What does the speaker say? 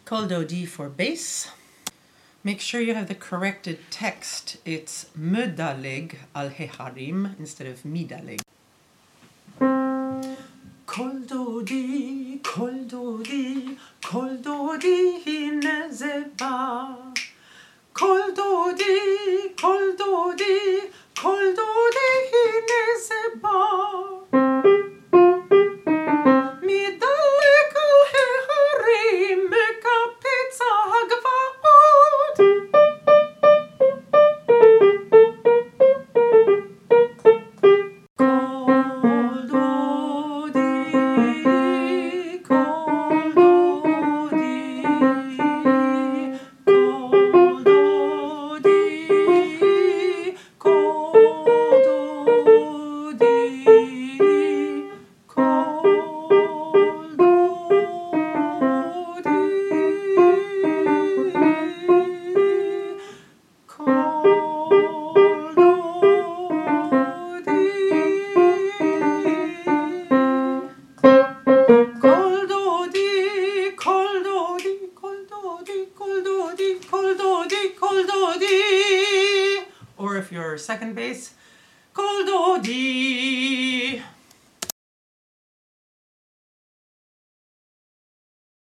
Col do di for bass. Make sure you have the corrected text. It's mudalig al-heharim instead of midalig. Col do di, col do di, col do di nezeba. Col do di, col do di, col do di nezeba. Midalig al-heharim kapitza hagvaot. Or if you're second bass, col do di.